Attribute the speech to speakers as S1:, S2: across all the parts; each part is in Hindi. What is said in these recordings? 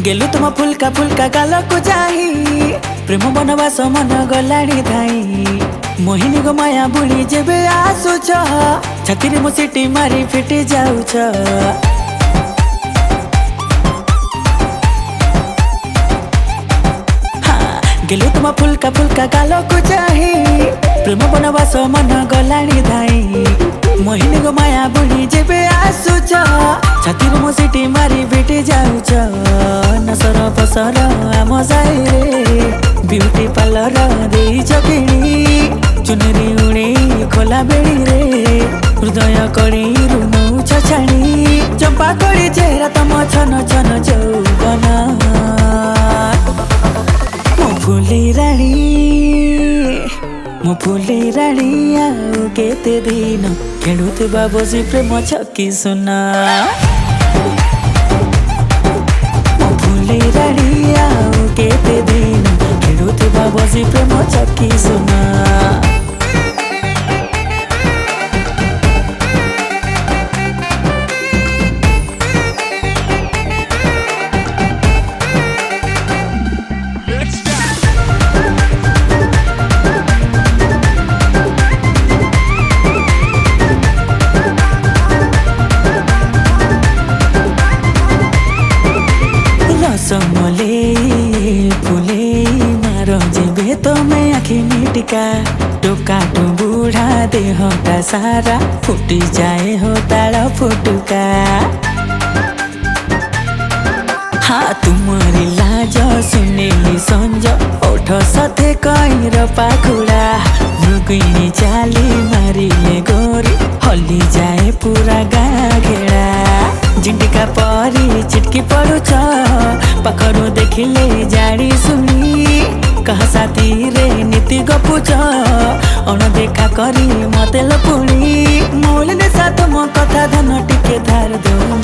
S1: गेलु तुम फुलका गाल को जाही प्रेम बनवास मन गलाणी धाई मोहिनी गो माया बुढ़ी जेबे आसुछ छाती मु सीटी मारी फिटी जाऊछ। गेलु तुम फुलका गाल को जाही प्रेम बनवास मन गलाणी धाई मोहिनी गो माया बुढ़ी जेबे आसुछ छाती मु सीटी मारी फिटी जाऊछ। नसर फसर आम साइरे ब्यूटी पार्लर देइछ किणी चुनरी उड़ी खोला बेड़ी रे हृदय कड़ी रुनु छाणी चंपा कड़ी चेहरा तम छन छन चौबन मो फुले राणी आउ केते दिन खेलुथिबा बसी प्रेम छकी सुना। मो फुले राणी आउ केते दिन खेलुथिबा बसी प्रेम छकी सुना। समले फुले मार जेबे तो मैं आखि टिका टोका टू बूढ़ा देहटा सारा फुटी जाए हो ताड़ फुटुका। हाँ तुम्हारी लाज सुनेली संज ओठ सथे कईर पाखुड़ा मृगिणी चाली मारिले गोरी हली जाए पूरा गाँ घेड़ा। झिंटिका परी चिटकी पड़ुछ पाखरु देखिले जाड़ी सुनी कहा साथी रे नीति गपुछ अणदेखा करी मते लपुणी मौल ने साथ मो कथा धन टिके धार दोन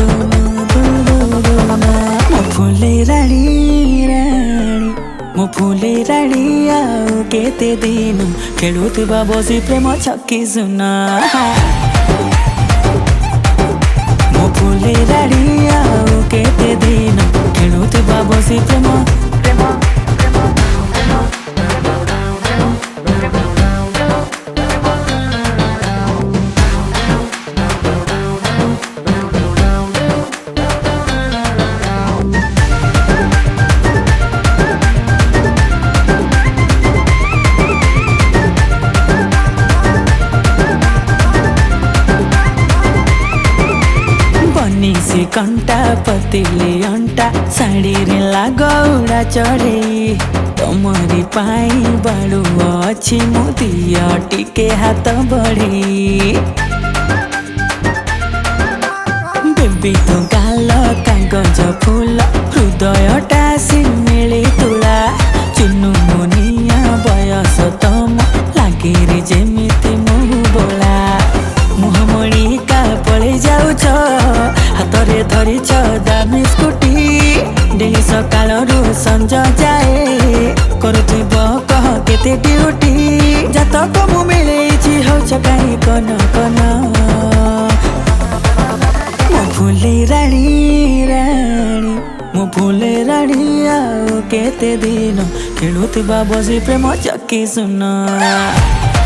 S1: मो फुले राणी मो फुले राणी आउ केते दिन खेलुथिबा बसी प्रेम छकी सुना। मो फुले राणी आउ केते दिन खेलुथिबा बसी प्रेम से कंटा पतिले अंटा साड़ी रे लागौड़ा चढ़े तमरी पाई बाड़ू अच्छी मोदिया टिके हाथ बढ़े बेबी तो गाल कागज फूल हृदयटा सिमिली तुला चुनु मुनिया बयस तम लागे रे जेमिति मुह बोला मुहमणी का पड़े जाऊछ हाथरे धरिछ दामी स्कूटी डेली सकाळरू संज जाए करुथिब कह केते ड्यूटी जातक मु मिलेछि होछ काई कन कन। मो फुले राणी मो फुले राणी आउ केते दिन खेलुथिबा बसी प्रेम छकी सुना।